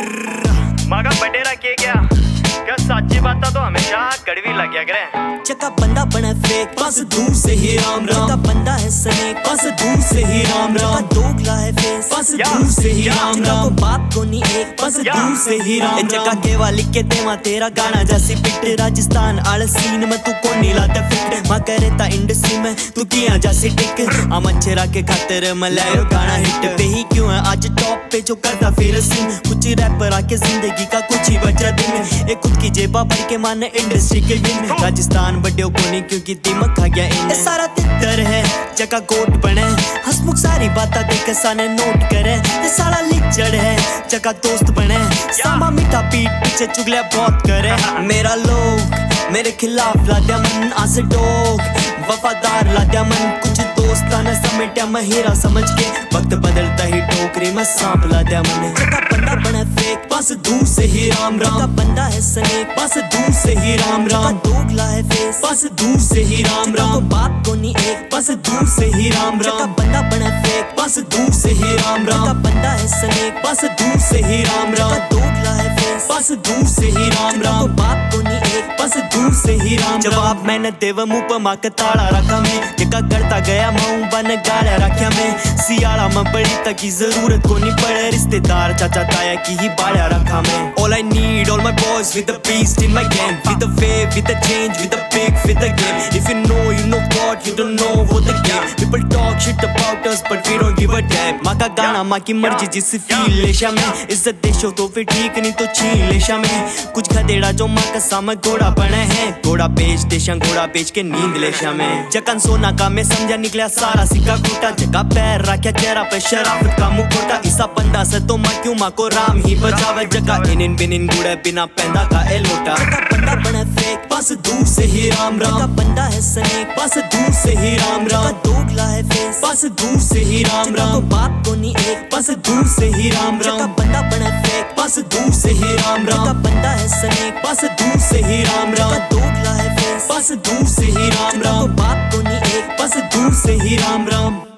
मगा बटेरा के क्या सच्ची बात तो हमेशा कड़वी लग गया करे। चका बंदा बना फेक बस दूर से ही राम राम। चका बंदा है सनेक बस दूर से ही राम राम। चका दोगला है फेस बस दूर से ही राम राम। को बाप को नहीं एक बस दूर से ही राम राम। चका के वाली के देवा तेरा गाना जैसी पिट राजस्थान आल सीन में तू को नहीं लाता फिट। मां करे ता इंडस्ट्री में तू किया जैसी टिक। हम अच्छे के खातिर मलायो गाना हिट पे ही क्यों है आज टॉप पे जो करता फिर सीन। कुछ रैपर आके जिंदगी का कुछ ही बचा दिन। एक खुद की जेबा भर के माने इंडस्ट्री के विन। राजस्थान बड़े को नहीं क्योंकि दिमाग खा गया इन सारा तितर है। चका कोट बने हसमुख सारी बातें देख साने नोट करे। ये सारा लिचड़ है चका दोस्त बने सामा मीठा पीठ पीछे चुगलियां बहुत करे। मेरा लोग मेरे खिलाफ लाद्या मन आसे डोग वफादार लाद्या मन। कुछ दोस्ताना समेटा मैं हीरा समझ के वक्त बदलता ही टोकरी में सांप लाद्या मन। चका बंदा बना फेक बस दूर से ही राम राम। चका बंदा है सनेक बस दूर से ही राम राम। चका दोगला है फेस बस दूर से ही राम राम। बाप को नहीं एक बस दूर से ही राम राम। चका बंदा बना फेक बस दूर से ही राम राम। चका बंदा है सनेक बस दूर से ही राम राम। चका दोगला है फेस बस दूर से ही राम राम। बाप को नहीं एक बस दूर से ही राम। जवाब मैंने देव मुंह पर माँ ताड़ा रखा मैं। जगह करता गया माऊं बन गाड़ा रखा मैं। सियाड़ा में बड़ी तक की जरूरत को नहीं पड़े। रिश्तेदार चाचा ताया की ही बाड़ा रखा मैं। All I need all my boys with the beast in my game. With the wave with the change with the big with the game. If you know what you don't know what the game. People talk shit about us but we don't give a damn. माँ का गाना माँ की मर्जी जिससे feel लेशा में। इज्जत देशो तो फिर ठीक नहीं तो छीन लेशा में। कुछ खदेड़ा जो माँ का सामने घोड़ा बने हैं। घोड़ा बेच देशा घोड़ा बेच के नींद लेशा में। जकन सोना का मैं समझा निकला सारा सिक्का खोटा। जगह पैर रखा चेहरा पे शराफत का मुखोटा। इसा बंदा से तो माँ क्यों माँ को राम ही बचावे। जगह इन बिन गुड़े बिना पैदा का ए लोटा। बंदा बना फेक बस दूर से ही राम राम। चका बंदा है सनेक बस दूर से ही राम राम। चका दोगला है फेस बस दूर से ही राम राम। बाप को नहीं एक बस दूर से ही राम राम। चका बंदा बना फेक बस दूर से ही राम राम। चका बंदा है सनेक बस दूर से ही राम राम। चका दोगला है फेस बस दूर से ही राम राम। बाप को नहीं एक बस दूर से ही राम राम।